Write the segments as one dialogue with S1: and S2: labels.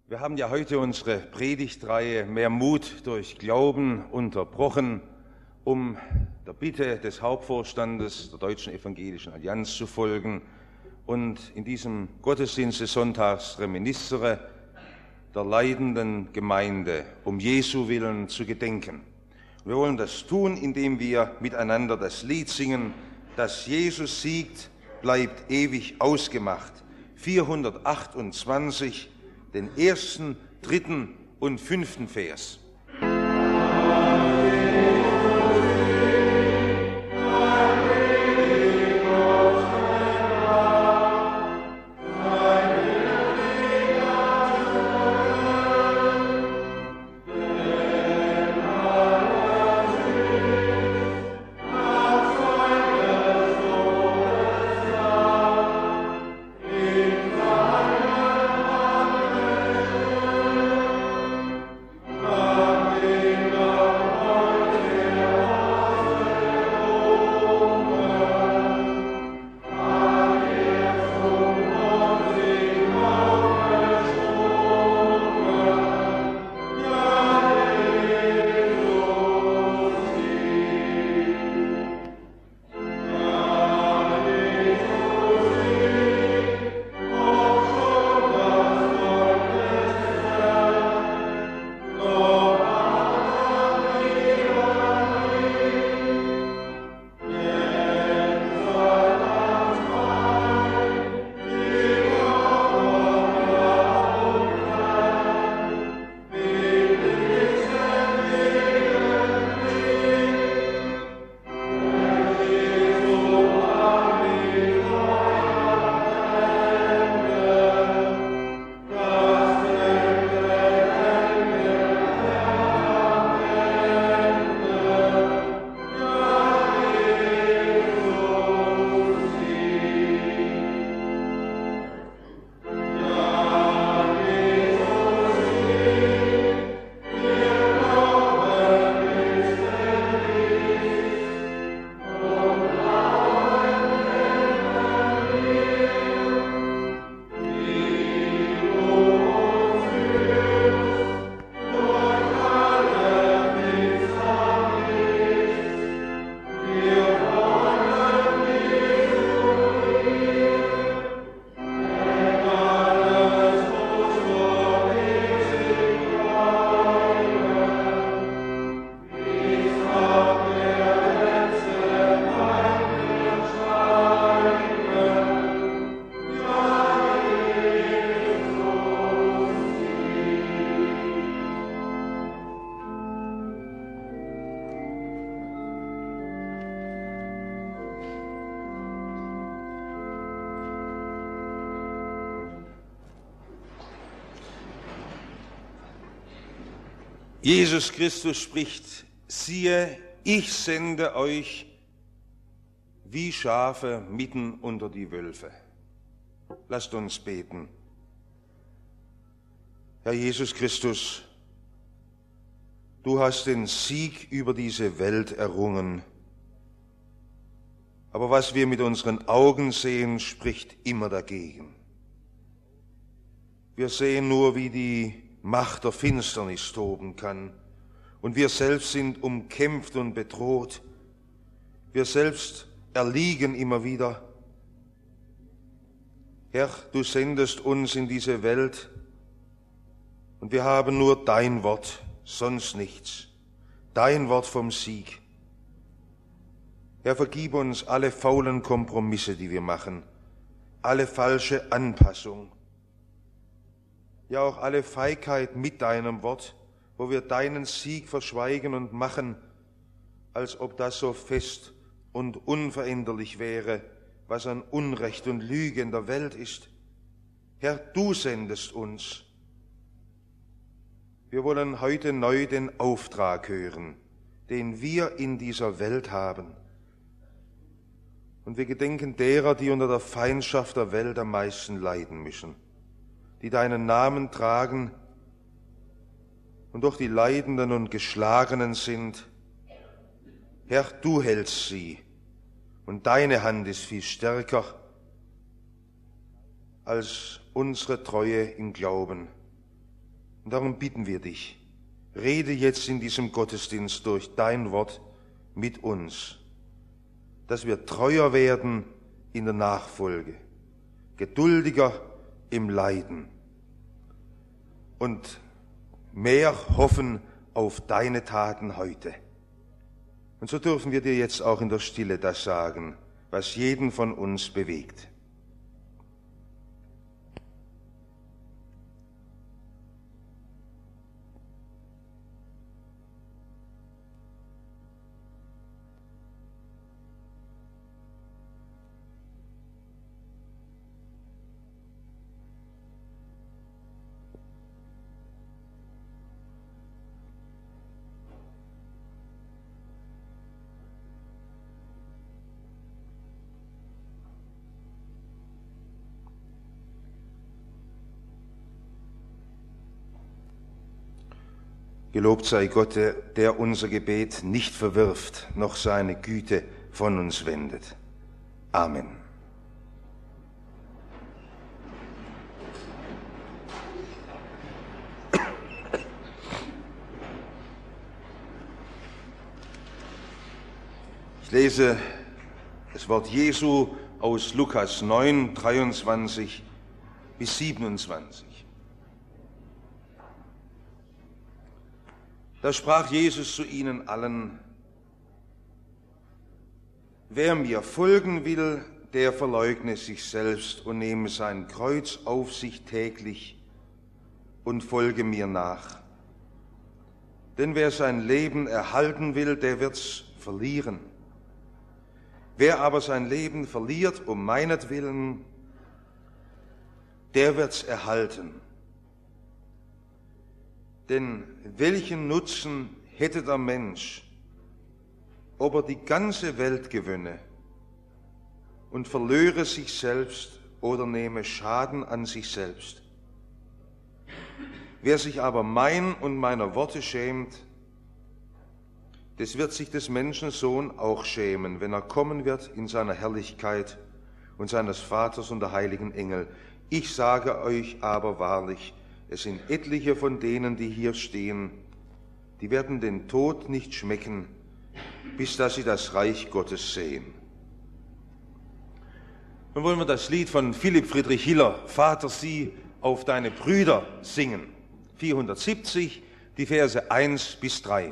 S1: Wir haben ja heute unsere Predigtreihe Mehr Mut durch Glauben unterbrochen, um der Bitte des Hauptvorstandes der Deutschen Evangelischen Allianz zu folgen und in diesem Gottesdienst des Sonntags Reminiscere der leidenden Gemeinde um Jesu willen zu gedenken. Wir wollen das tun, indem wir miteinander das Lied singen, dass Jesus siegt, bleibt ewig ausgemacht. 428, den ersten, dritten und fünften Vers. Jesus Christus spricht: Siehe, ich sende euch wie Schafe mitten unter die Wölfe. Lasst uns beten. Herr Jesus Christus, du hast den Sieg über diese Welt errungen. Aber was wir mit unseren Augen sehen, spricht immer dagegen. Wir sehen nur, wie die Macht der Finsternis toben kann. Und wir selbst sind umkämpft und bedroht. Wir selbst erliegen immer wieder. Herr, du sendest uns in diese Welt und wir haben nur dein Wort, sonst nichts. Dein Wort vom Sieg. Herr, vergib uns alle faulen Kompromisse, die wir machen, alle falsche Anpassung. Ja, auch alle Feigheit mit deinem Wort, wo wir deinen Sieg verschweigen und machen, als ob das so fest und unveränderlich wäre, was an Unrecht und Lüge in der Welt ist. Herr, du sendest uns. Wir wollen heute neu den Auftrag hören, den wir in dieser Welt haben. Und wir gedenken derer, die unter der Feindschaft der Welt am meisten leiden müssen, die deinen Namen tragen und doch die Leidenden und Geschlagenen sind. Herr, du hältst sie und deine Hand ist viel stärker als unsere Treue im Glauben. Und darum bitten wir dich, rede jetzt in diesem Gottesdienst durch dein Wort mit uns, dass wir treuer werden in der Nachfolge, geduldiger im Leiden und mehr hoffen auf deine Taten heute. Und so dürfen wir dir jetzt auch in der Stille das sagen, was jeden von uns bewegt. Gelobt sei Gott, der unser Gebet nicht verwirft, noch seine Güte von uns wendet. Amen. Ich lese das Wort Jesu aus Lukas 9, 23 bis 27. Da sprach Jesus zu ihnen allen: Wer mir folgen will, der verleugne sich selbst und nehme sein Kreuz auf sich täglich und folge mir nach. Denn wer sein Leben erhalten will, der wird's verlieren. Wer aber sein Leben verliert um meinetwillen, der wird's erhalten. Denn welchen Nutzen hätte der Mensch, ob er die ganze Welt gewönne und verlöre sich selbst oder nehme Schaden an sich selbst? Wer sich aber mein und meiner Worte schämt, des wird sich des Menschensohn auch schämen, wenn er kommen wird in seiner Herrlichkeit und seines Vaters und der heiligen Engel. Ich sage euch aber wahrlich, es sind etliche von denen, die hier stehen, die werden den Tod nicht schmecken, bis dass sie das Reich Gottes sehen. Nun wollen wir das Lied von Philipp Friedrich Hiller, Vater, sieh auf deine Brüder, singen. 470, die Verse 1 bis 3.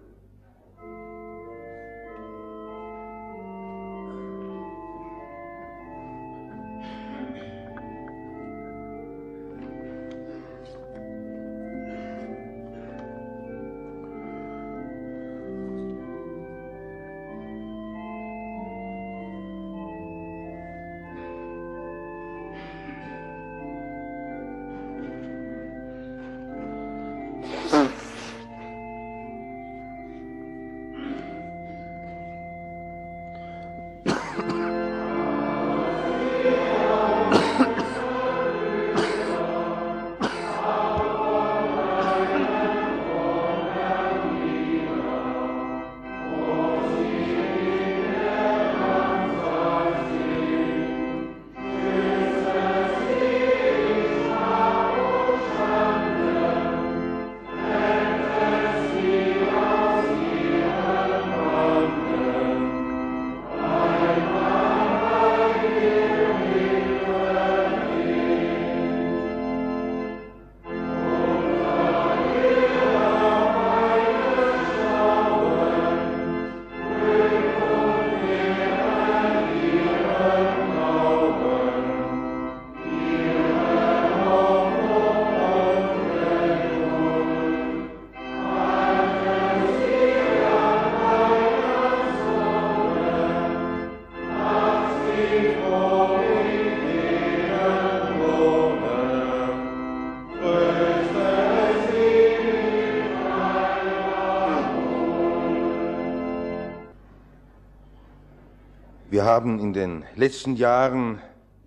S1: Wir haben in den letzten Jahren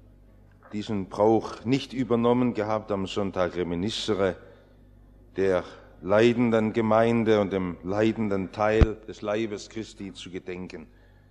S1: diesen Brauch nicht übernommen gehabt, am Sonntag Reminiscere der leidenden Gemeinde und dem leidenden Teil des Leibes Christi zu gedenken.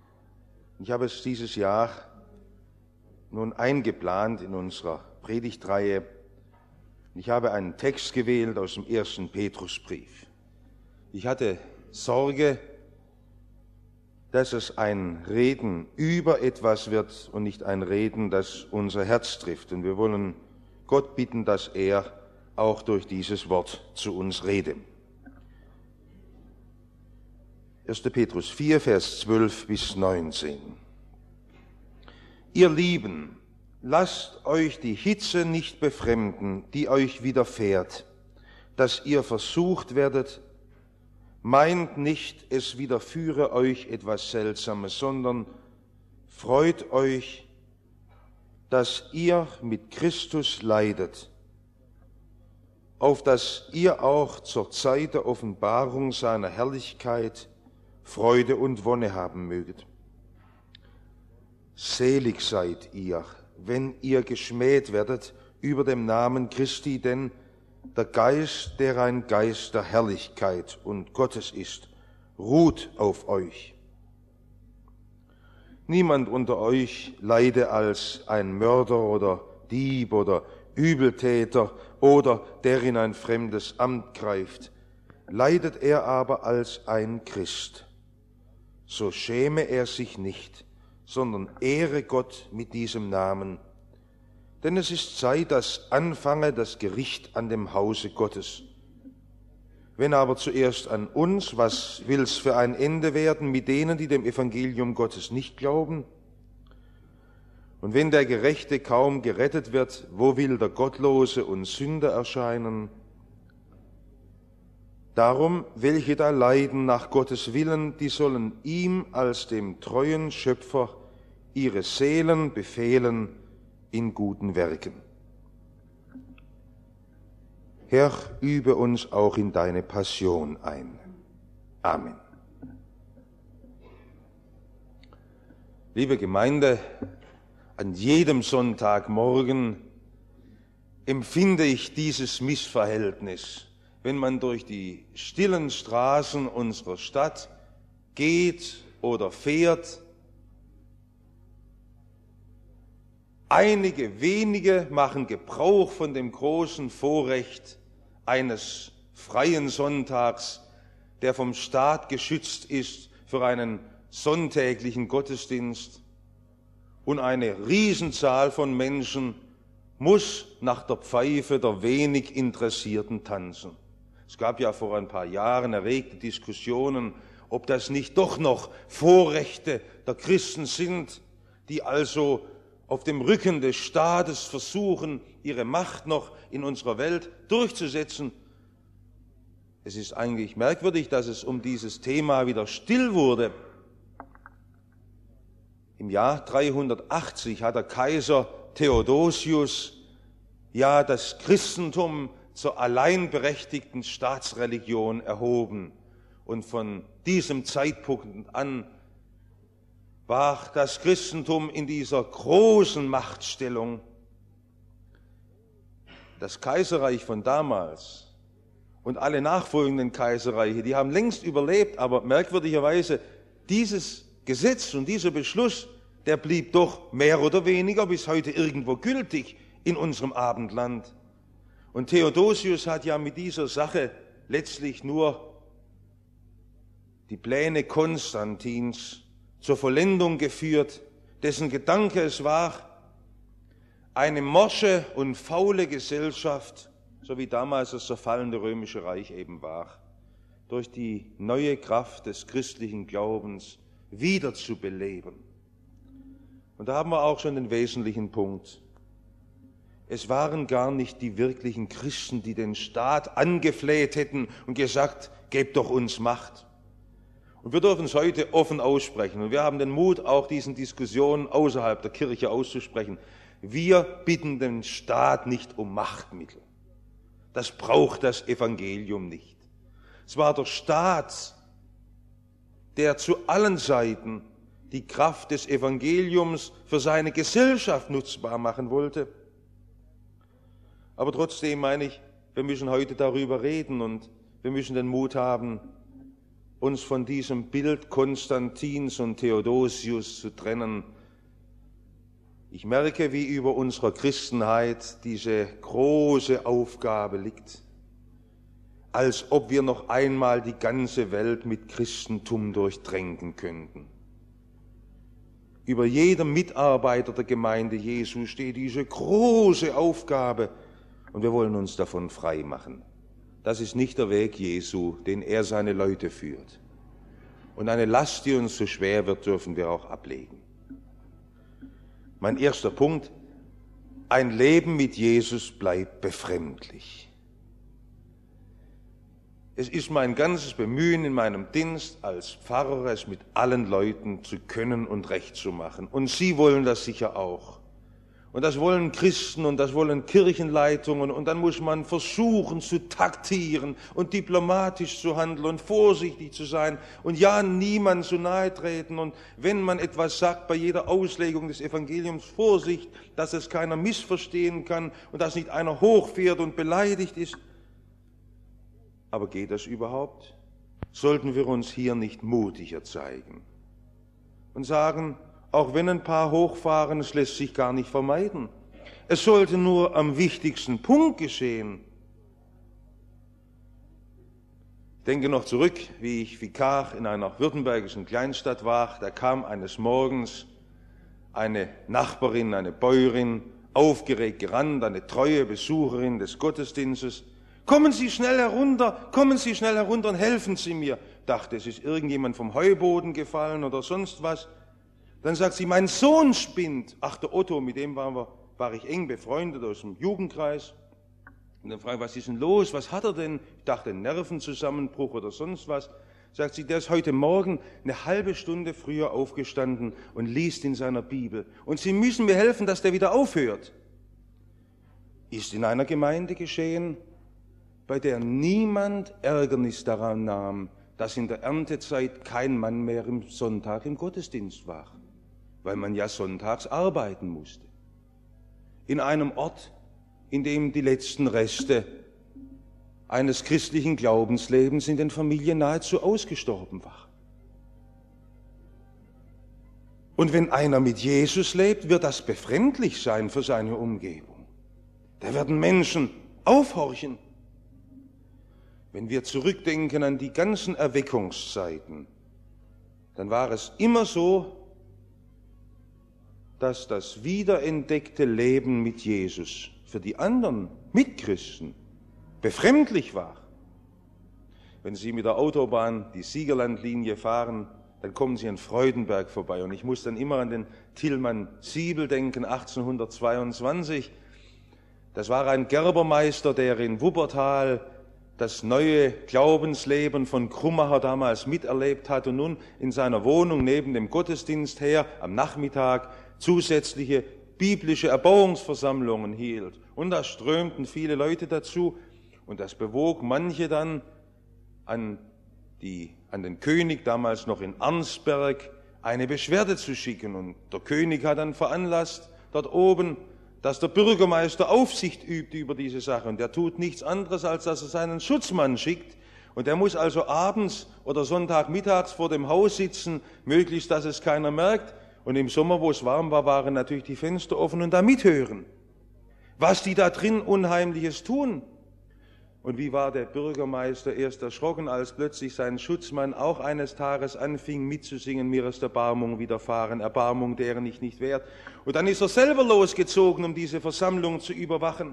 S1: Ich habe es dieses Jahr nun eingeplant in unserer Predigtreihe, Ich habe einen Text gewählt aus dem 1. Petrusbrief. Ich hatte Sorge, dass es ein Reden über etwas wird und nicht ein Reden, das unser Herz trifft. Und wir wollen Gott bitten, dass er auch durch dieses Wort zu uns rede. 1. Petrus 4, Vers 12 bis 19. Ihr Lieben, lasst euch die Hitze nicht befremden, die euch widerfährt, dass ihr versucht werdet. Meint nicht, es widerführe euch etwas Seltsames, sondern freut euch, dass ihr mit Christus leidet, auf dass ihr auch zur Zeit der Offenbarung seiner Herrlichkeit Freude und Wonne haben möget. Selig seid ihr, wenn ihr geschmäht werdet über dem Namen Christi, denn der Geist, der ein Geist der Herrlichkeit und Gottes ist, ruht auf euch. Niemand unter euch leide als ein Mörder oder Dieb oder Übeltäter oder der in ein fremdes Amt greift. Leidet er aber als ein Christ, so schäme er sich nicht, sondern ehre Gott mit diesem Namen. Denn es ist Zeit, dass anfange das Gericht an dem Hause Gottes. Wenn aber zuerst an uns, was will's für ein Ende werden mit denen, die dem Evangelium Gottes nicht glauben? Und wenn der Gerechte kaum gerettet wird, wo will der Gottlose und Sünder erscheinen? Darum, welche da leiden nach Gottes Willen, die sollen ihm als dem treuen Schöpfer ihre Seelen befehlen in guten Werken. Herr, übe uns auch in deine Passion ein. Amen. Liebe Gemeinde, an jedem Sonntagmorgen empfinde ich dieses Missverhältnis, wenn man durch die stillen Straßen unserer Stadt geht oder fährt. Einige wenige machen Gebrauch von dem großen Vorrecht eines freien Sonntags, der vom Staat geschützt ist für einen sonntäglichen Gottesdienst. Und eine Riesenzahl von Menschen muss nach der Pfeife der wenig Interessierten tanzen. Es gab ja vor ein paar Jahren erregte Diskussionen, ob das nicht doch noch Vorrechte der Christen sind, die also auf dem Rücken des Staates versuchen, ihre Macht noch in unserer Welt durchzusetzen. Es ist eigentlich merkwürdig, dass es um dieses Thema wieder still wurde. Im Jahr 380 hat der Kaiser Theodosius ja das Christentum zur alleinberechtigten Staatsreligion erhoben. Und von diesem Zeitpunkt an war das Christentum in dieser großen Machtstellung. Das Kaiserreich von damals und alle nachfolgenden Kaiserreiche, die haben längst überlebt, aber merkwürdigerweise dieses Gesetz und dieser Beschluss, der blieb doch mehr oder weniger bis heute irgendwo gültig in unserem Abendland. Und Theodosius hat ja mit dieser Sache letztlich nur die Pläne Konstantins zur Vollendung geführt, dessen Gedanke es war, eine morsche und faule Gesellschaft, so wie damals das zerfallende Römische Reich eben war, durch die neue Kraft des christlichen Glaubens wiederzubeleben. Und da haben wir auch schon den wesentlichen Punkt. Es waren gar nicht die wirklichen Christen, die den Staat angefleht hätten und gesagt, gebt doch uns Macht. Und wir dürfen es heute offen aussprechen. Und wir haben den Mut, auch diesen Diskussionen außerhalb der Kirche auszusprechen. Wir bitten den Staat nicht um Machtmittel. Das braucht das Evangelium nicht. Es war der Staat, der zu allen Seiten die Kraft des Evangeliums für seine Gesellschaft nutzbar machen wollte. Aber trotzdem meine ich, wir müssen heute darüber reden und wir müssen den Mut haben, uns von diesem Bild Konstantins und Theodosius zu trennen. Ich merke, wie über unserer Christenheit diese große Aufgabe liegt, als ob wir noch einmal die ganze Welt mit Christentum durchtränken könnten. Über jedem Mitarbeiter der Gemeinde Jesu steht diese große Aufgabe und wir wollen uns davon frei machen. Das ist nicht der Weg Jesu, den er seine Leute führt. Und eine Last, die uns so schwer wird, dürfen wir auch ablegen. Mein erster Punkt: Ein Leben mit Jesus bleibt befremdlich. Es ist mein ganzes Bemühen in meinem Dienst als Pfarrer, es mit allen Leuten zu können und recht zu machen. Und Sie wollen das sicher auch. Und das wollen Christen und das wollen Kirchenleitungen. Und dann muss man versuchen zu taktieren und diplomatisch zu handeln und vorsichtig zu sein und ja, niemand zu nahe treten. Und wenn man etwas sagt, bei jeder Auslegung des Evangeliums Vorsicht, dass es keiner missverstehen kann und dass nicht einer hochfährt und beleidigt ist. Aber geht das überhaupt? Sollten wir uns hier nicht mutiger zeigen und sagen, auch wenn ein paar hochfahren, es lässt sich gar nicht vermeiden. Es sollte nur am wichtigsten Punkt geschehen. Ich denke noch zurück, wie ich Vikar in einer württembergischen Kleinstadt war. Da kam eines Morgens eine Nachbarin, eine Bäuerin, aufgeregt gerannt, eine treue Besucherin des Gottesdienstes. Kommen Sie schnell herunter und helfen Sie mir. Dachte, es ist irgendjemand vom Heuboden gefallen oder sonst was. Dann sagt sie, mein Sohn spinnt. Ach, der Otto, mit dem war ich eng befreundet aus dem Jugendkreis. Und dann frage ich, was ist denn los? Was hat er denn? Ich dachte, ein Nervenzusammenbruch oder sonst was. Sagt sie, der ist heute Morgen eine halbe Stunde früher aufgestanden und liest in seiner Bibel. Und Sie müssen mir helfen, dass der wieder aufhört. Ist in einer Gemeinde geschehen, bei der niemand Ärgernis daran nahm, dass in der Erntezeit kein Mann mehr im Sonntag im Gottesdienst war, weil man ja sonntags arbeiten musste. In einem Ort, in dem die letzten Reste eines christlichen Glaubenslebens in den Familien nahezu ausgestorben waren. Und wenn einer mit Jesus lebt, wird das befremdlich sein für seine Umgebung. Da werden Menschen aufhorchen. Wenn wir zurückdenken an die ganzen Erweckungszeiten, dann war es immer so, dass das wiederentdeckte Leben mit Jesus für die anderen Mitchristen befremdlich war. Wenn Sie mit der Autobahn die Siegerlandlinie fahren, dann kommen Sie an Freudenberg vorbei. Und ich muss dann immer an den Tilman Siebel denken, 1822. Das war ein Gerbermeister, der in Wuppertal das neue Glaubensleben von Krummacher damals miterlebt hat und nun in seiner Wohnung neben dem Gottesdienst her am Nachmittag zusätzliche biblische Erbauungsversammlungen hielt. Und da strömten viele Leute dazu und das bewog manche dann an den König, damals noch in Arnsberg, eine Beschwerde zu schicken. Und der König hat dann veranlasst, dort oben, dass der Bürgermeister Aufsicht übt über diese Sache. Und der tut nichts anderes, als dass er seinen Schutzmann schickt. Und der muss also abends oder Sonntagmittags vor dem Haus sitzen, möglichst, dass es keiner merkt. Und im Sommer, wo es warm war, waren natürlich die Fenster offen und da mithören, was die da drin Unheimliches tun. Und wie war der Bürgermeister erst erschrocken, als plötzlich sein Schutzmann auch eines Tages anfing mitzusingen, mir ist Erbarmung widerfahren, Erbarmung, deren ich nicht wert. Und dann ist er selber losgezogen, um diese Versammlung zu überwachen.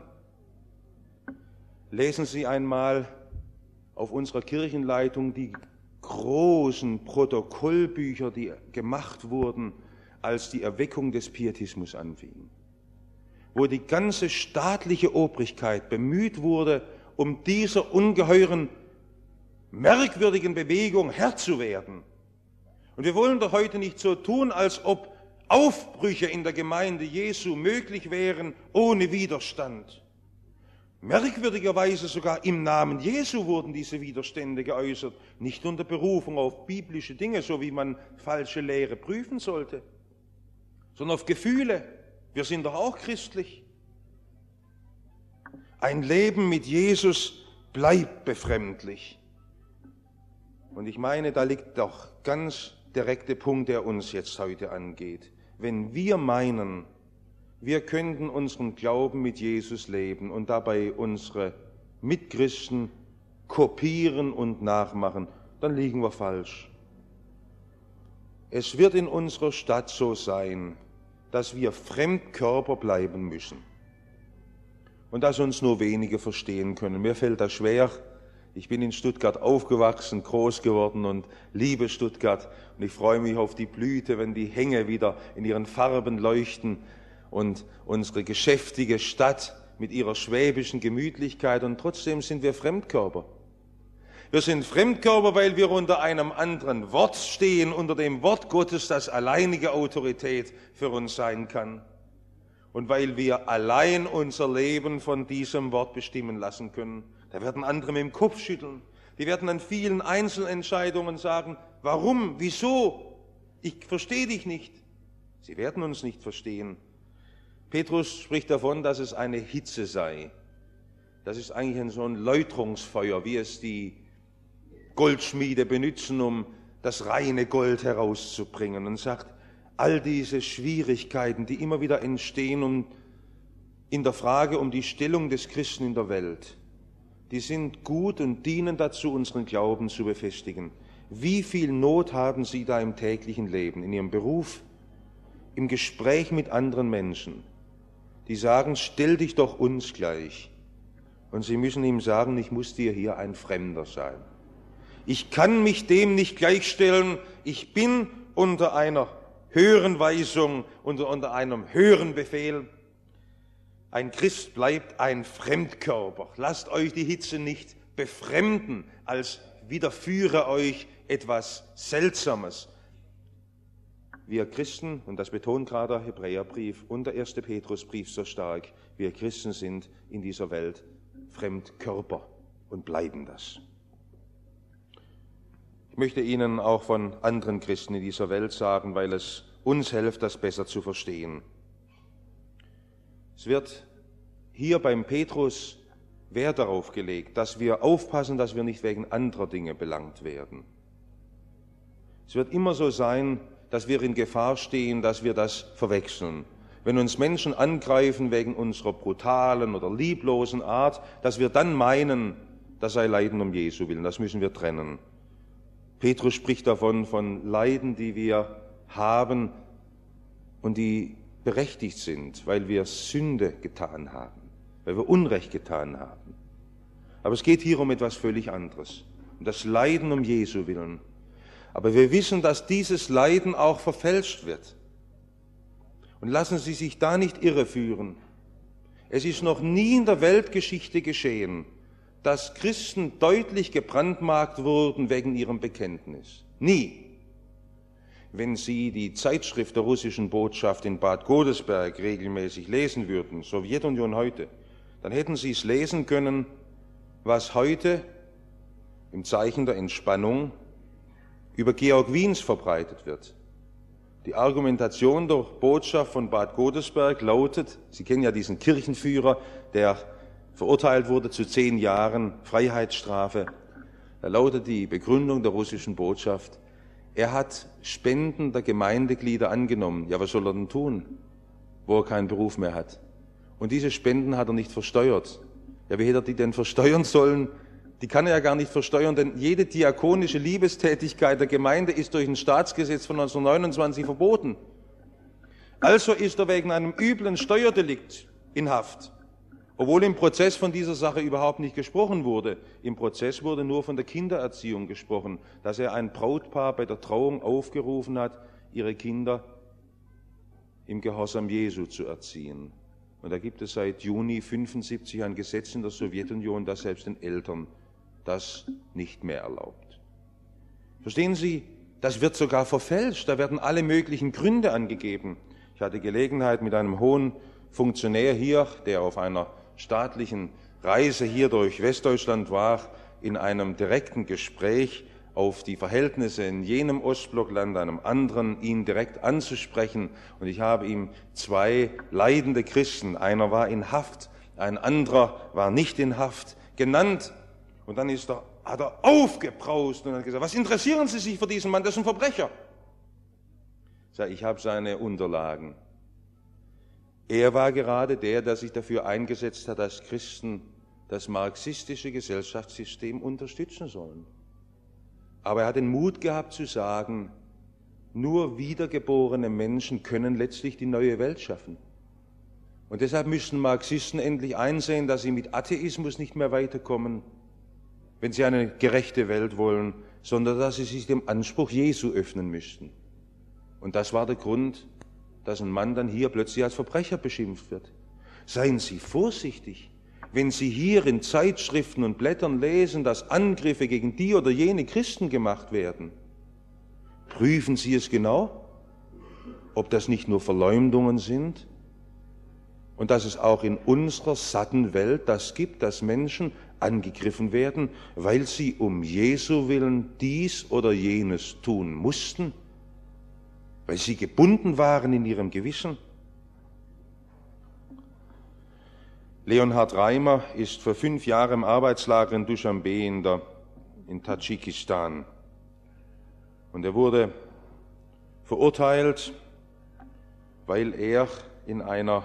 S1: Lesen Sie einmal auf unserer Kirchenleitung die großen Protokollbücher, die gemacht wurden, als die Erweckung des Pietismus anfing, wo die ganze staatliche Obrigkeit bemüht wurde, um dieser ungeheuren, merkwürdigen Bewegung Herr zu werden. Und wir wollen doch heute nicht so tun, als ob Aufbrüche in der Gemeinde Jesu möglich wären ohne Widerstand. Merkwürdigerweise sogar im Namen Jesu wurden diese Widerstände geäußert, nicht unter Berufung auf biblische Dinge, so wie man falsche Lehre prüfen sollte, sondern auf Gefühle. Wir sind doch auch christlich. Ein Leben mit Jesus bleibt befremdlich. Und ich meine, da liegt doch ganz direkter Punkt, der uns jetzt heute angeht. Wenn wir meinen, wir könnten unseren Glauben mit Jesus leben und dabei unsere Mitchristen kopieren und nachmachen, dann liegen wir falsch. Es wird in unserer Stadt so sein, dass wir Fremdkörper bleiben müssen und dass uns nur wenige verstehen können. Mir fällt das schwer. Ich bin in Stuttgart aufgewachsen, groß geworden und liebe Stuttgart. Und ich freue mich auf die Blüte, wenn die Hänge wieder in ihren Farben leuchten und unsere geschäftige Stadt mit ihrer schwäbischen Gemütlichkeit. Und trotzdem sind wir Fremdkörper. Wir sind Fremdkörper, weil wir unter einem anderen Wort stehen, unter dem Wort Gottes, das alleinige Autorität für uns sein kann. Und weil wir allein unser Leben von diesem Wort bestimmen lassen können. Da werden andere mit dem Kopf schütteln. Die werden an vielen Einzelentscheidungen sagen, warum, wieso? Ich verstehe dich nicht. Sie werden uns nicht verstehen. Petrus spricht davon, dass es eine Hitze sei. Das ist eigentlich so ein Läuterungsfeuer, wie es die Goldschmiede benutzen, um das reine Gold herauszubringen. Und sagt, all diese Schwierigkeiten, die immer wieder entstehen in der Frage um die Stellung des Christen in der Welt, die sind gut und dienen dazu, unseren Glauben zu befestigen. Wie viel Not haben Sie da im täglichen Leben, in Ihrem Beruf, im Gespräch mit anderen Menschen, die sagen, stell dich doch uns gleich. Und Sie müssen ihm sagen, ich muss dir hier ein Fremder sein. Ich kann mich dem nicht gleichstellen, ich bin unter einer höheren Weisung, unter einem höheren Befehl. Ein Christ bleibt ein Fremdkörper. Lasst euch die Hitze nicht befremden, als widerführe euch etwas Seltsames. Wir Christen, und das betont gerade der Hebräerbrief und der 1. Petrusbrief so stark, wir Christen sind in dieser Welt Fremdkörper und bleiben das. Ich möchte Ihnen auch von anderen Christen in dieser Welt sagen, weil es uns hilft, das besser zu verstehen. Es wird hier beim Petrus Wert darauf gelegt, dass wir aufpassen, dass wir nicht wegen anderer Dinge belangt werden. Es wird immer so sein, dass wir in Gefahr stehen, dass wir das verwechseln. Wenn uns Menschen angreifen wegen unserer brutalen oder lieblosen Art, dass wir dann meinen, das sei Leiden um Jesu willen. Das müssen wir trennen. Petrus spricht davon, von Leiden, die wir haben und die berechtigt sind, weil wir Sünde getan haben, weil wir Unrecht getan haben. Aber es geht hier um etwas völlig anderes, um das Leiden um Jesu willen. Aber wir wissen, dass dieses Leiden auch verfälscht wird. Und lassen Sie sich da nicht irreführen. Es ist noch nie in der Weltgeschichte geschehen, dass Christen deutlich gebrandmarkt wurden wegen ihrem Bekenntnis. Nie. Wenn Sie die Zeitschrift der russischen Botschaft in Bad Godesberg regelmäßig lesen würden, Sowjetunion heute, dann hätten Sie es lesen können, was heute im Zeichen der Entspannung über Georg Wiens verbreitet wird. Die Argumentation der Botschaft von Bad Godesberg lautet, Sie kennen ja diesen Kirchenführer, der verurteilt wurde zu 10 Jahren Freiheitsstrafe. Da lautet die Begründung der russischen Botschaft, er hat Spenden der Gemeindeglieder angenommen. Ja, was soll er denn tun, wo er keinen Beruf mehr hat? Und diese Spenden hat er nicht versteuert. Ja, wie hätte er die denn versteuern sollen? Die kann er ja gar nicht versteuern, denn jede diakonische Liebestätigkeit der Gemeinde ist durch ein Staatsgesetz von 1929 verboten. Also ist er wegen einem üblen Steuerdelikt in Haft. Obwohl im Prozess von dieser Sache überhaupt nicht gesprochen wurde. Im Prozess wurde nur von der Kindererziehung gesprochen, dass er ein Brautpaar bei der Trauung aufgerufen hat, ihre Kinder im Gehorsam Jesu zu erziehen. Und da gibt es seit Juni 1975 ein Gesetz in der Sowjetunion, das selbst den Eltern das nicht mehr erlaubt. Verstehen Sie, das wird sogar verfälscht, da werden alle möglichen Gründe angegeben. Ich hatte Gelegenheit mit einem hohen Funktionär hier, der auf einer staatlichen Reise hier durch Westdeutschland war, in einem direkten Gespräch auf die Verhältnisse in jenem Ostblockland, einem anderen, ihn direkt anzusprechen. Und ich habe ihm 2 leidende Christen, einer war in Haft, ein anderer war nicht in Haft, genannt. Und dann hat er aufgebraust und hat gesagt, was interessieren Sie sich für diesen Mann, das ist ein Verbrecher. Ich habe seine Unterlagen. Er war gerade der sich dafür eingesetzt hat, dass Christen das marxistische Gesellschaftssystem unterstützen sollen. Aber er hat den Mut gehabt zu sagen, nur wiedergeborene Menschen können letztlich die neue Welt schaffen. Und deshalb müssen Marxisten endlich einsehen, dass sie mit Atheismus nicht mehr weiterkommen, wenn sie eine gerechte Welt wollen, sondern dass sie sich dem Anspruch Jesu öffnen müssten. Und das war der Grund, dass ein Mann dann hier plötzlich als Verbrecher beschimpft wird. Seien Sie vorsichtig, wenn Sie hier in Zeitschriften und Blättern lesen, dass Angriffe gegen die oder jene Christen gemacht werden. Prüfen Sie es genau, ob das nicht nur Verleumdungen sind und dass es auch in unserer satten Welt das gibt, dass Menschen angegriffen werden, weil sie um Jesu willen dies oder jenes tun mussten, weil sie gebunden waren in ihrem Gewissen. Leonhard Reimer ist für 5 Jahre im Arbeitslager in Duschanbe in Tadschikistan. Und er wurde verurteilt, weil er in einer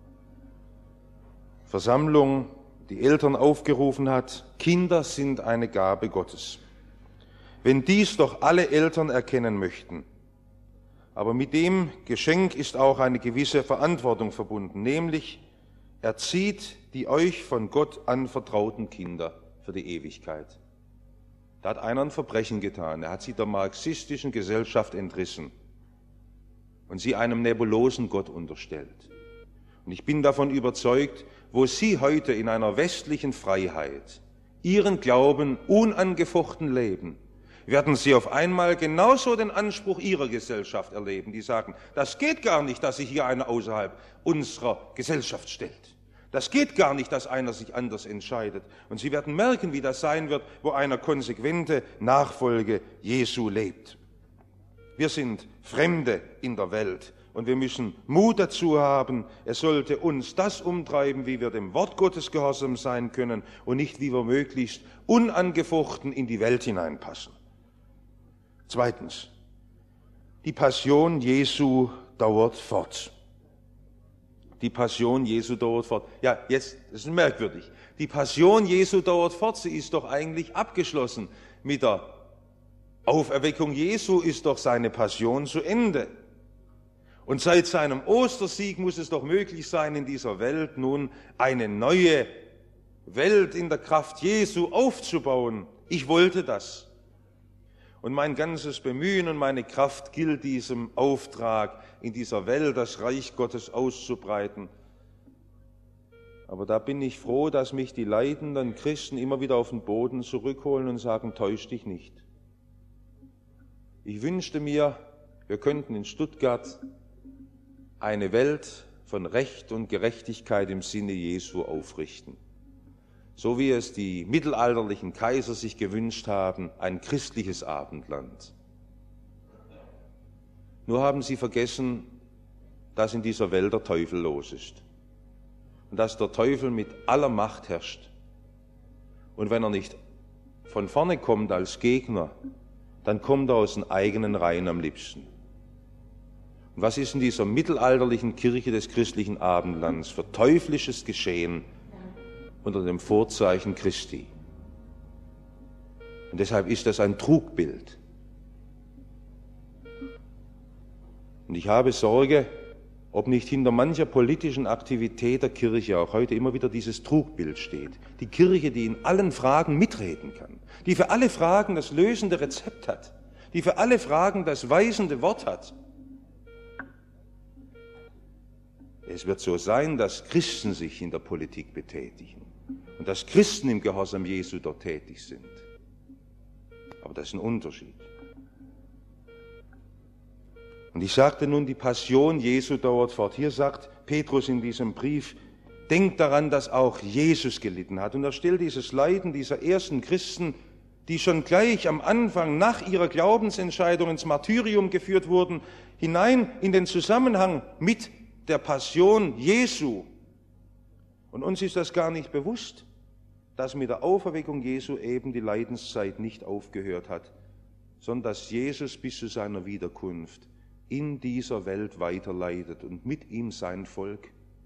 S1: Versammlung die Eltern aufgerufen hat, Kinder sind eine Gabe Gottes. Wenn dies doch alle Eltern erkennen möchten, aber mit dem Geschenk ist auch eine gewisse Verantwortung verbunden, nämlich erzieht die euch von Gott anvertrauten Kinder für die Ewigkeit. Da hat einer ein Verbrechen getan, er hat sie der marxistischen Gesellschaft entrissen und sie einem nebulosen Gott unterstellt. Und ich bin davon überzeugt, wo Sie heute in einer westlichen Freiheit Ihren Glauben unangefochten leben, werden Sie auf einmal genauso den Anspruch Ihrer Gesellschaft erleben, die sagen, das geht gar nicht, dass sich hier einer außerhalb unserer Gesellschaft stellt. Das geht gar nicht, dass einer sich anders entscheidet. Und Sie werden merken, wie das sein wird, wo einer konsequente Nachfolge Jesu lebt. Wir sind Fremde in der Welt. Und wir müssen Mut dazu haben, es sollte uns das umtreiben, wie wir dem Wort Gottes gehorsam sein können und nicht, wie wir möglichst unangefochten in die Welt hineinpassen. Zweitens, die Passion Jesu dauert fort. Die Passion Jesu dauert fort. Ja, jetzt, das ist merkwürdig. Die Passion Jesu dauert fort, sie ist doch eigentlich abgeschlossen. Mit der Auferweckung Jesu ist doch seine Passion zu Ende. Und seit seinem Ostersieg muss es doch möglich sein, in dieser Welt nun eine neue Welt in der Kraft Jesu aufzubauen. Ich wollte das. Und mein ganzes Bemühen und meine Kraft gilt diesem Auftrag, in dieser Welt das Reich Gottes auszubreiten. Aber da bin ich froh, dass mich die leidenden Christen immer wieder auf den Boden zurückholen und sagen, täusch dich nicht. Ich wünschte mir, wir könnten in Stuttgart eine Welt von Recht und Gerechtigkeit im Sinne Jesu aufrichten. So wie es die mittelalterlichen Kaiser sich gewünscht haben, ein christliches Abendland. Nur haben sie vergessen, dass in dieser Welt der Teufel los ist. Und dass der Teufel mit aller Macht herrscht. Und wenn er nicht von vorne kommt als Gegner, dann kommt er aus den eigenen Reihen am liebsten. Und was ist in dieser mittelalterlichen Kirche des christlichen Abendlands für teuflisches Geschehen unter dem Vorzeichen Christi? Und deshalb ist das ein Trugbild. Und ich habe Sorge, ob nicht hinter mancher politischen Aktivität der Kirche auch heute immer wieder dieses Trugbild steht. Die Kirche, die in allen Fragen mitreden kann, die für alle Fragen das lösende Rezept hat, die für alle Fragen das weisende Wort hat. Es wird so sein, dass Christen sich in der Politik betätigen und dass Christen im Gehorsam Jesu dort tätig sind. Aber das ist ein Unterschied. Und ich sagte nun, die Passion Jesu dauert fort. Hier sagt Petrus in diesem Brief, denkt daran, dass auch Jesus gelitten hat. Und er stellt dieses Leiden dieser ersten Christen, die schon gleich am Anfang nach ihrer Glaubensentscheidung ins Martyrium geführt wurden, hinein in den Zusammenhang mit der Passion Jesu. Und uns ist das gar nicht bewusst, dass mit der Auferweckung Jesu eben die Leidenszeit nicht aufgehört hat, sondern dass Jesus bis zu seiner Wiederkunft in dieser Welt weiter leidet und mit ihm sein Volk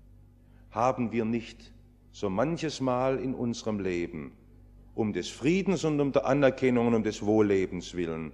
S1: haben wir nicht so manches Mal in unserem Leben um des Friedens und um der Anerkennung und um des Wohllebens willen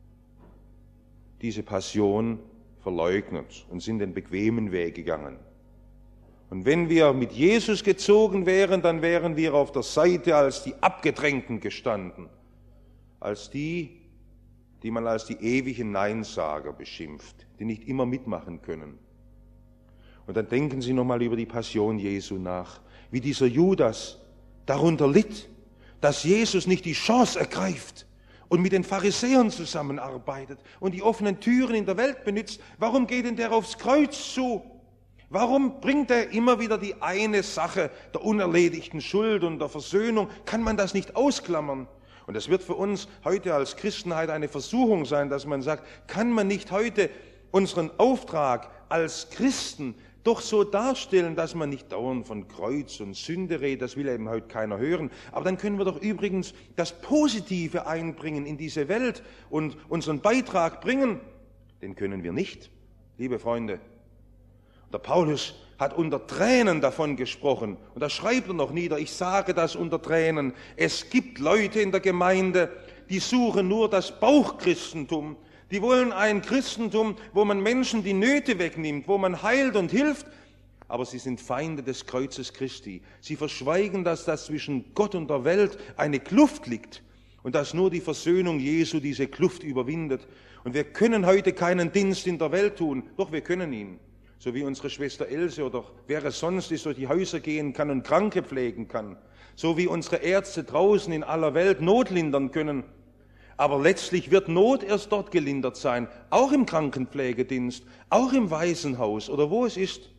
S1: diese Passion verleugnet und sind den bequemen Weg gegangen. Und wenn wir mit Jesus gezogen wären, dann wären wir auf der Seite als die Abgedrängten gestanden, als die man als die ewigen Neinsager beschimpft, die nicht immer mitmachen können. Und dann denken Sie nochmal über die Passion Jesu nach, wie dieser Judas darunter litt, dass Jesus nicht die Chance ergreift und mit den Pharisäern zusammenarbeitet und die offenen Türen in der Welt benutzt. Warum geht denn der aufs Kreuz zu? Warum bringt er immer wieder die eine Sache der unerledigten Schuld und der Versöhnung? Kann man das nicht ausklammern? Und es wird für uns heute als Christenheit eine Versuchung sein, dass man sagt, kann man nicht heute unseren Auftrag als Christen doch so darstellen, dass man nicht dauernd von Kreuz und Sünde redet, das will eben heute keiner hören. Aber dann können wir doch übrigens das Positive einbringen in diese Welt und unseren Beitrag bringen. Den können wir nicht, liebe Freunde. Der Paulus hat unter Tränen davon gesprochen und da schreibt er noch nieder, ich sage das unter Tränen, es gibt Leute in der Gemeinde, die suchen nur das Bauchchristentum, die wollen ein Christentum, wo man Menschen die Nöte wegnimmt, wo man heilt und hilft, aber sie sind Feinde des Kreuzes Christi. Sie verschweigen, dass das zwischen Gott und der Welt eine Kluft liegt und dass nur die Versöhnung Jesu diese Kluft überwindet. Und wir können heute keinen Dienst in der Welt tun, doch wir können ihn. So wie unsere Schwester Else oder wer es sonst ist, durch die Häuser gehen kann und Kranke pflegen kann. So wie unsere Ärzte draußen in aller Welt Not lindern können. Aber letztlich wird Not erst dort gelindert sein, auch im Krankenpflegedienst, auch im Waisenhaus oder wo es ist,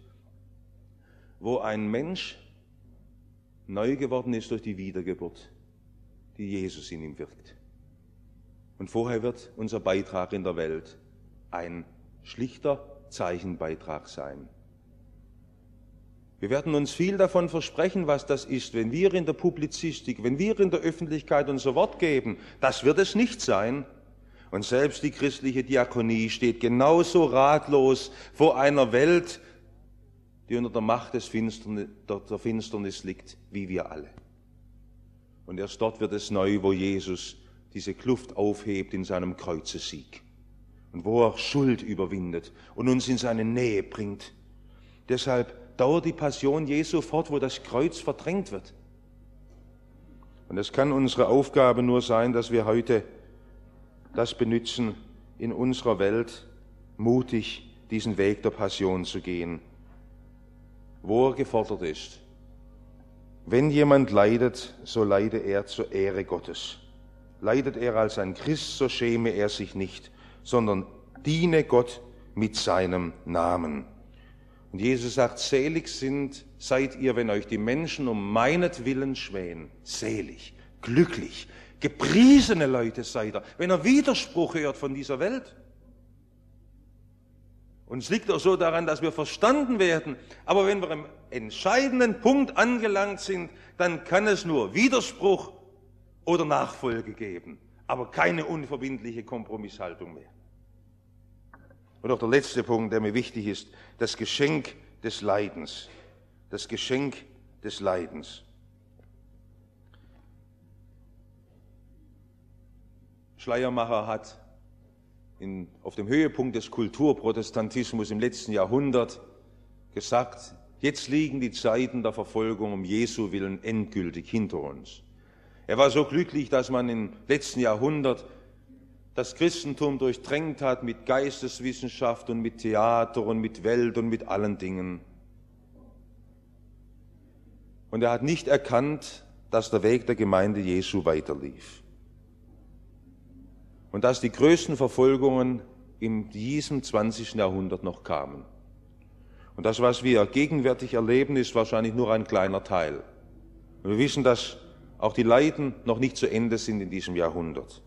S1: wo ein Mensch neu geworden ist durch die Wiedergeburt, die Jesus in ihm wirkt. Und vorher wird unser Beitrag in der Welt ein schlichter Zeichenbeitrag sein. Wir werden uns viel davon versprechen, was das ist, wenn wir in der Publizistik, wenn wir in der Öffentlichkeit unser Wort geben. Das wird es nicht sein. Und selbst die christliche Diakonie steht genauso ratlos vor einer Welt, die unter der Macht der Finsternis liegt, wie wir alle. Und erst dort wird es neu, wo Jesus diese Kluft aufhebt in seinem Kreuzessieg. Und wo er Schuld überwindet und uns in seine Nähe bringt. Deshalb dauert die Passion Jesu fort, wo das Kreuz verdrängt wird. Und es kann unsere Aufgabe nur sein, dass wir heute das benützen, in unserer Welt mutig diesen Weg der Passion zu gehen, wo er gefordert ist. Wenn jemand leidet, so leide er zur Ehre Gottes. Leidet er als ein Christ, so schäme er sich nicht, sondern diene Gott mit seinem Namen. Und Jesus sagt, selig seid ihr, wenn euch die Menschen um meinetwillen schmähen. Selig, glücklich, gepriesene Leute seid ihr, wenn ihr Widerspruch hört von dieser Welt. Und es liegt auch so daran, dass wir verstanden werden. Aber wenn wir am entscheidenden Punkt angelangt sind, dann kann es nur Widerspruch oder Nachfolge geben. Aber keine unverbindliche Kompromisshaltung mehr. Und auch der letzte Punkt, der mir wichtig ist, das Geschenk des Leidens. Das Geschenk des Leidens. Schleiermacher hat auf dem Höhepunkt des Kulturprotestantismus im letzten Jahrhundert gesagt, jetzt liegen die Zeiten der Verfolgung um Jesu willen endgültig hinter uns. Er war so glücklich, dass man im letzten Jahrhundert das Christentum durchdrängt hat mit Geisteswissenschaft und mit Theater und mit Welt und mit allen Dingen. Und er hat nicht erkannt, dass der Weg der Gemeinde Jesu weiterlief. Und dass die größten Verfolgungen in diesem 20. Jahrhundert noch kamen. Und das, was wir gegenwärtig erleben, ist wahrscheinlich nur ein kleiner Teil. Und wir wissen, dass auch die Leiden noch nicht zu Ende sind in diesem Jahrhundert.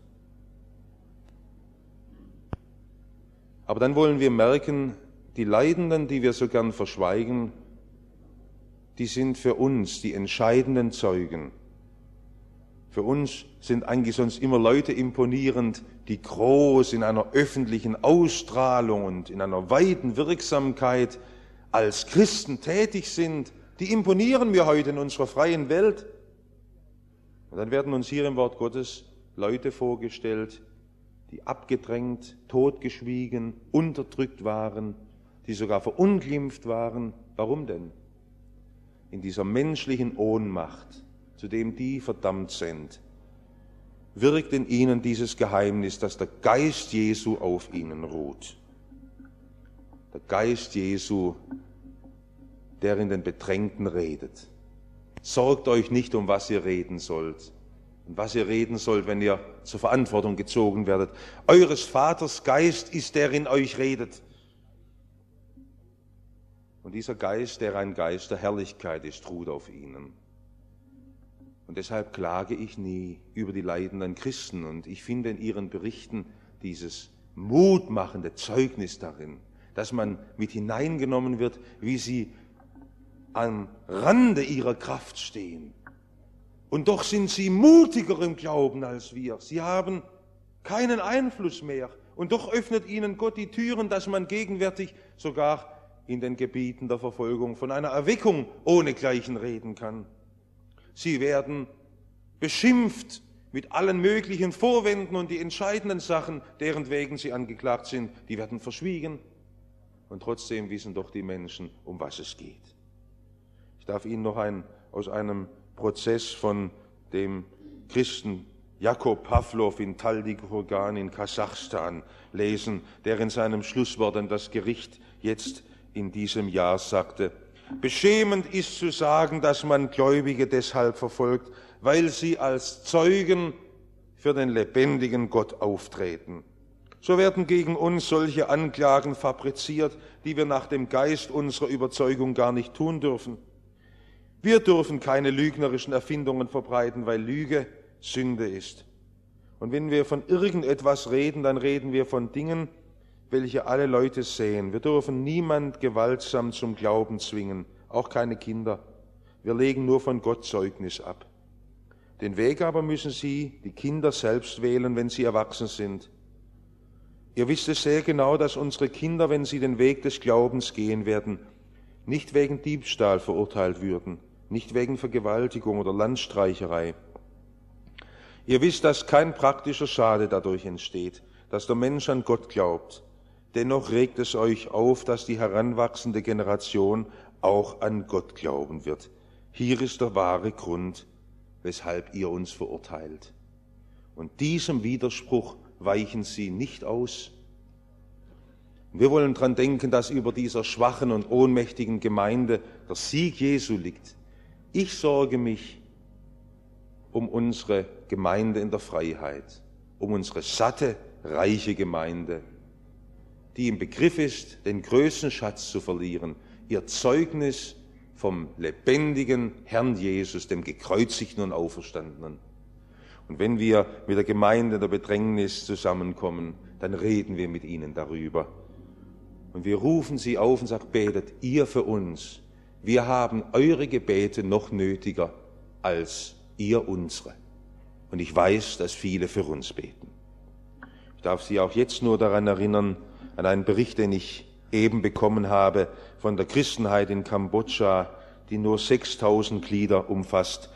S1: Aber dann wollen wir merken, die Leidenden, die wir so gern verschweigen, die sind für uns die entscheidenden Zeugen. Für uns sind eigentlich sonst immer Leute imponierend, die groß in einer öffentlichen Ausstrahlung und in einer weiten Wirksamkeit als Christen tätig sind, die imponieren mir heute in unserer freien Welt. Und dann werden uns hier im Wort Gottes Leute vorgestellt, die abgedrängt, totgeschwiegen, unterdrückt waren, die sogar verunglimpft waren. Warum denn? In dieser menschlichen Ohnmacht, zu dem die verdammt sind, wirkt in ihnen dieses Geheimnis, dass der Geist Jesu auf ihnen ruht. Der Geist Jesu, der in den Bedrängten redet. Sorgt euch nicht, um was ihr reden sollt. Und was ihr reden sollt, wenn ihr zur Verantwortung gezogen werdet. Eures Vaters Geist ist, der in euch redet. Und dieser Geist, der ein Geist der Herrlichkeit ist, ruht auf ihnen. Und deshalb klage ich nie über die leidenden Christen. Und ich finde in ihren Berichten dieses mutmachende Zeugnis darin, dass man mit hineingenommen wird, wie sie am Rande ihrer Kraft stehen. Und doch sind sie mutiger im Glauben als wir. Sie haben keinen Einfluss mehr. Und doch öffnet ihnen Gott die Türen, dass man gegenwärtig sogar in den Gebieten der Verfolgung von einer Erweckung ohnegleichen reden kann. Sie werden beschimpft mit allen möglichen Vorwänden und die entscheidenden Sachen, deren wegen sie angeklagt sind, die werden verschwiegen. Und trotzdem wissen doch die Menschen, um was es geht. Ich darf Ihnen noch aus einem Prozess von dem Christen Jakob Pawlow in Taldykurgan in Kasachstan lesen, der in seinem Schlusswort an das Gericht jetzt in diesem Jahr sagte: Beschämend ist zu sagen, dass man Gläubige deshalb verfolgt, weil sie als Zeugen für den lebendigen Gott auftreten. So werden gegen uns solche Anklagen fabriziert, die wir nach dem Geist unserer Überzeugung gar nicht tun dürfen. Wir dürfen keine lügnerischen Erfindungen verbreiten, weil Lüge Sünde ist. Und wenn wir von irgendetwas reden, dann reden wir von Dingen, welche alle Leute sehen. Wir dürfen niemand gewaltsam zum Glauben zwingen, auch keine Kinder. Wir legen nur von Gott Zeugnis ab. Den Weg aber müssen Sie, die Kinder, selbst wählen, wenn sie erwachsen sind. Ihr wisst es sehr genau, dass unsere Kinder, wenn sie den Weg des Glaubens gehen werden, nicht wegen Diebstahl verurteilt würden, nicht wegen Vergewaltigung oder Landstreicherei. Ihr wisst, dass kein praktischer Schade dadurch entsteht, dass der Mensch an Gott glaubt. Dennoch regt es euch auf, dass die heranwachsende Generation auch an Gott glauben wird. Hier ist der wahre Grund, weshalb ihr uns verurteilt. Und diesem Widerspruch weichen sie nicht aus. Wir wollen daran denken, dass über dieser schwachen und ohnmächtigen Gemeinde der Sieg Jesu liegt. Ich sorge mich um unsere Gemeinde in der Freiheit, um unsere satte, reiche Gemeinde, die im Begriff ist, den größten Schatz zu verlieren, ihr Zeugnis vom lebendigen Herrn Jesus, dem Gekreuzigten und Auferstandenen. Und wenn wir mit der Gemeinde der Bedrängnis zusammenkommen, dann reden wir mit ihnen darüber. Und wir rufen sie auf und sagen: Betet ihr für uns. Wir haben eure Gebete noch nötiger als ihr unsere. Und ich weiß, dass viele für uns beten. Ich darf Sie auch jetzt nur daran erinnern, an einen Bericht, den ich eben bekommen habe von der Christenheit in Kambodscha, die nur 6.000 Glieder umfasst,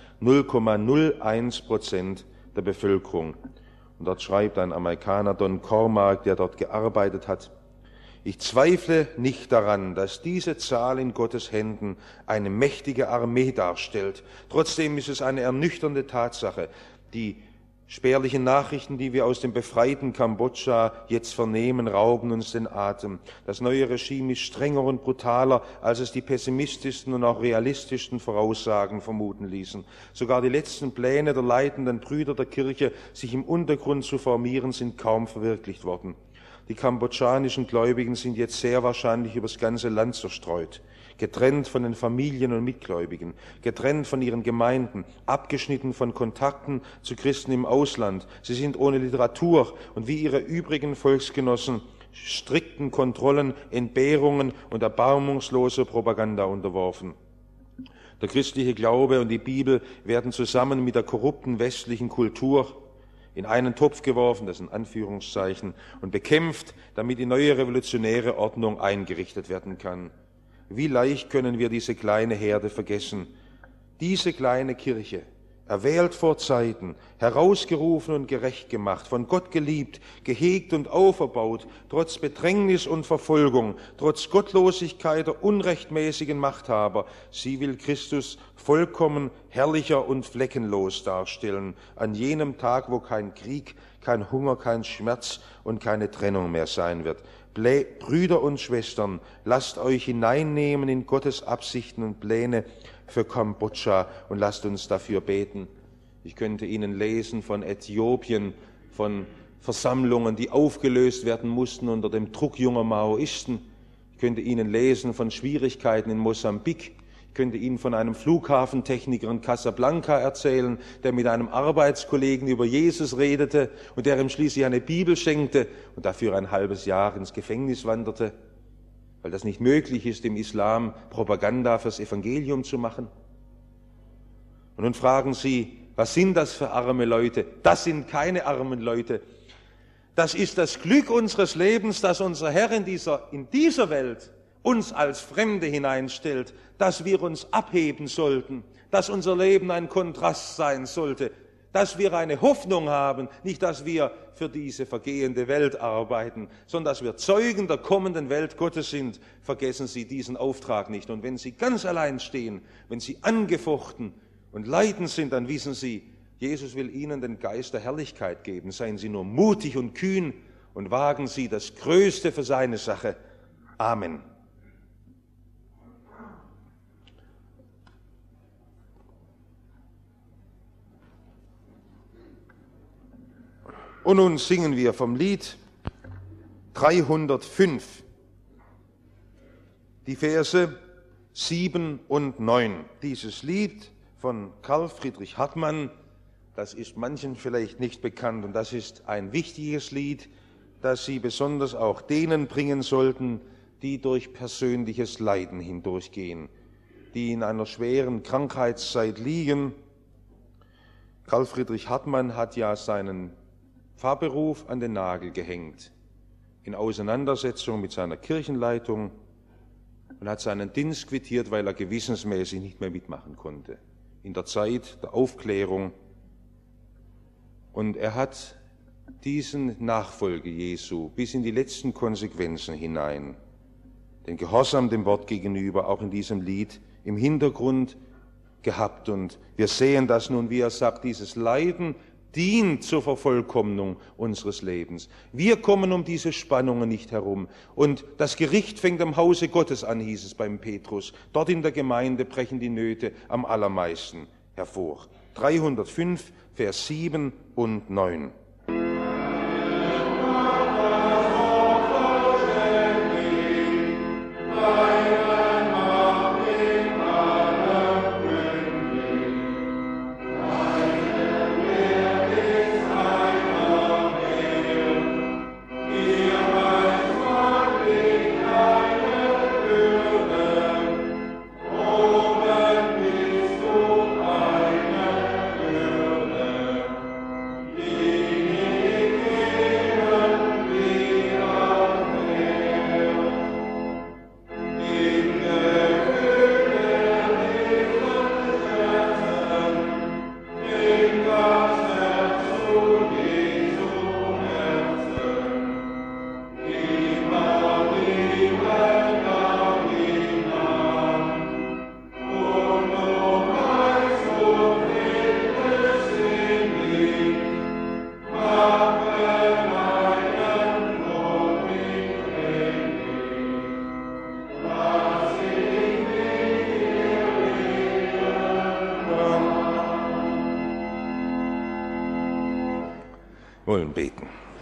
S1: 0,01% der Bevölkerung. Und dort schreibt ein Amerikaner, Don Cormack, der dort gearbeitet hat: Ich zweifle nicht daran, dass diese Zahl in Gottes Händen eine mächtige Armee darstellt. Trotzdem ist es eine ernüchternde Tatsache. Die spärlichen Nachrichten, die wir aus dem befreiten Kambodscha jetzt vernehmen, rauben uns den Atem. Das neue Regime ist strenger und brutaler, als es die pessimistischsten und auch realistischsten Voraussagen vermuten ließen. Sogar die letzten Pläne der leitenden Brüder der Kirche, sich im Untergrund zu formieren, sind kaum verwirklicht worden. Die kambodschanischen Gläubigen sind jetzt sehr wahrscheinlich übers ganze Land zerstreut, getrennt von den Familien und Mitgläubigen, getrennt von ihren Gemeinden, abgeschnitten von Kontakten zu Christen im Ausland. Sie sind ohne Literatur und wie ihre übrigen Volksgenossen strikten Kontrollen, Entbehrungen und erbarmungsloser Propaganda unterworfen. Der christliche Glaube und die Bibel werden zusammen mit der korrupten westlichen Kultur in einen Topf geworfen, das sind Anführungszeichen, und bekämpft, damit die neue revolutionäre Ordnung eingerichtet werden kann. Wie leicht können wir diese kleine Herde vergessen, diese kleine Kirche, erwählt vor Zeiten, herausgerufen und gerecht gemacht, von Gott geliebt, gehegt und auferbaut, trotz Bedrängnis und Verfolgung, trotz Gottlosigkeit der unrechtmäßigen Machthaber. Sie will Christus vollkommen, herrlicher und fleckenlos darstellen, an jenem Tag, wo kein Krieg, kein Hunger, kein Schmerz und keine Trennung mehr sein wird. Brüder und Schwestern, lasst euch hineinnehmen in Gottes Absichten und Pläne für Kambodscha und lasst uns dafür beten. Ich könnte Ihnen lesen von Äthiopien, von Versammlungen, die aufgelöst werden mussten unter dem Druck junger Maoisten. Ich könnte Ihnen lesen von Schwierigkeiten in Mosambik. Ich könnte Ihnen von einem Flughafentechniker in Casablanca erzählen, der mit einem Arbeitskollegen über Jesus redete und der ihm schließlich eine Bibel schenkte und dafür ein halbes Jahr ins Gefängnis wanderte, weil das nicht möglich ist, im Islam Propaganda fürs Evangelium zu machen. Und nun fragen Sie, was sind das für arme Leute? Das sind keine armen Leute. Das ist das Glück unseres Lebens, dass unser Herr in dieser Welt uns als Fremde hineinstellt, dass wir uns abheben sollten, dass unser Leben ein Kontrast sein sollte, dass wir eine Hoffnung haben, nicht, dass wir für diese vergehende Welt arbeiten, sondern dass wir Zeugen der kommenden Welt Gottes sind. Vergessen Sie diesen Auftrag nicht. Und wenn Sie ganz allein stehen, wenn Sie angefochten und leidend sind, dann wissen Sie, Jesus will Ihnen den Geist der Herrlichkeit geben. Seien Sie nur mutig und kühn und wagen Sie das Größte für seine Sache. Amen. Und nun singen wir vom Lied 305, die Verse 7 und 9. Dieses Lied von Karl Friedrich Hartmann, das ist manchen vielleicht nicht bekannt und das ist ein wichtiges Lied, das Sie besonders auch denen bringen sollten, die durch persönliches Leiden hindurchgehen, die in einer schweren Krankheitszeit liegen. Karl Friedrich Hartmann hat ja seinen Pfarrberuf an den Nagel gehängt, in Auseinandersetzung mit seiner Kirchenleitung und hat seinen Dienst quittiert, weil er gewissensmäßig nicht mehr mitmachen konnte, in der Zeit der Aufklärung. Und er hat diesen Nachfolger Jesu bis in die letzten Konsequenzen hinein, den Gehorsam dem Wort gegenüber, auch in diesem Lied im Hintergrund gehabt. Und wir sehen das nun, wie er sagt, dieses Leiden dient zur Vervollkommnung unseres Lebens. Wir kommen um diese Spannungen nicht herum. Und das Gericht fängt am Hause Gottes an, hieß es beim Petrus. Dort in der Gemeinde brechen die Nöte am allermeisten hervor. 305, Vers 7 und 9. Wollen beten.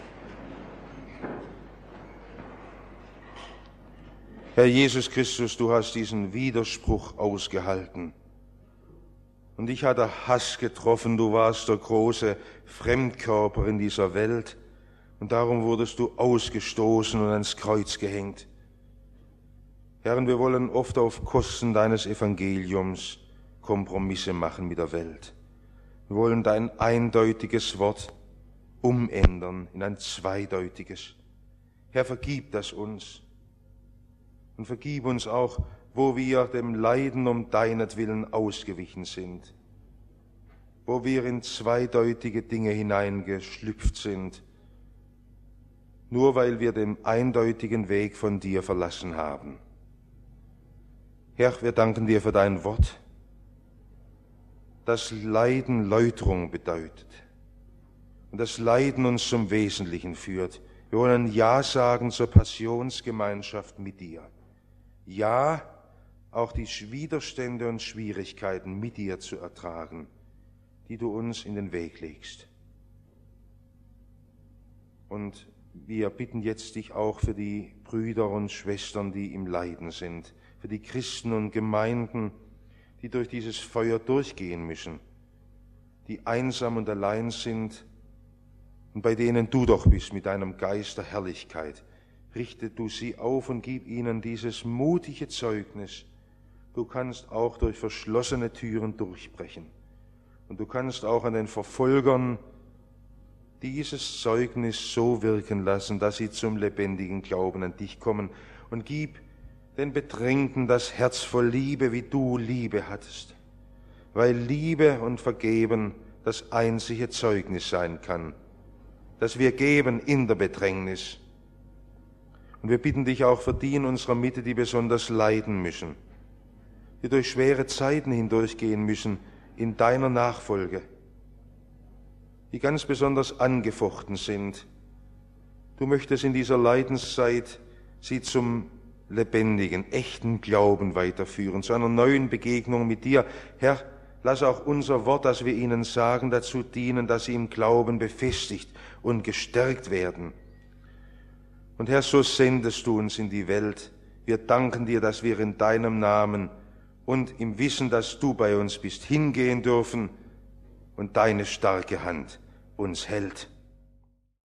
S1: Herr Jesus Christus, du hast diesen Widerspruch ausgehalten. Und dich hat der Hass getroffen, du warst der große Fremdkörper in dieser Welt. Und darum wurdest du ausgestoßen und ans Kreuz gehängt. Herr, wir wollen oft auf Kosten deines Evangeliums Kompromisse machen mit der Welt. Wir wollen dein eindeutiges Wort umändern in ein zweideutiges. Herr, vergib das uns und vergib uns auch, wo wir dem Leiden um deinetwillen ausgewichen sind, wo wir in zweideutige Dinge hineingeschlüpft sind, nur weil wir den eindeutigen Weg von dir verlassen haben. Herr, wir danken dir für dein Wort, das Leiden Läuterung bedeutet und das Leiden uns zum Wesentlichen führt. Wir wollen Ja sagen zur Passionsgemeinschaft mit dir. Ja, auch die Widerstände und Schwierigkeiten mit dir zu ertragen, die du uns in den Weg legst. Und wir bitten jetzt dich auch für die Brüder und Schwestern, die im Leiden sind, für die Christen und Gemeinden, die durch dieses Feuer durchgehen müssen, die einsam und allein sind und bei denen du doch bist mit deinem Geist der Herrlichkeit. Richte du sie auf und gib ihnen dieses mutige Zeugnis. Du kannst auch durch verschlossene Türen durchbrechen. Und du kannst auch an den Verfolgern dieses Zeugnis so wirken lassen, dass sie zum lebendigen Glauben an dich kommen. Und gib den Bedrängten das Herz voll Liebe, wie du Liebe hattest. Weil Liebe und Vergeben das einzige Zeugnis sein kann, das wir geben in der Bedrängnis. Und wir bitten dich auch für die in unserer Mitte, die besonders leiden müssen, die durch schwere Zeiten hindurchgehen müssen in deiner Nachfolge, die ganz besonders angefochten sind. Du möchtest in dieser Leidenszeit sie zum lebendigen, echten Glauben weiterführen, zu einer neuen Begegnung mit dir. Herr, lass auch unser Wort, das wir ihnen sagen, dazu dienen, dass sie im Glauben befestigt und gestärkt werden. Und Herr, so sendest du uns in die Welt. Wir danken dir, dass wir in deinem Namen und im Wissen, dass du bei uns bist, hingehen dürfen und deine starke Hand uns hält.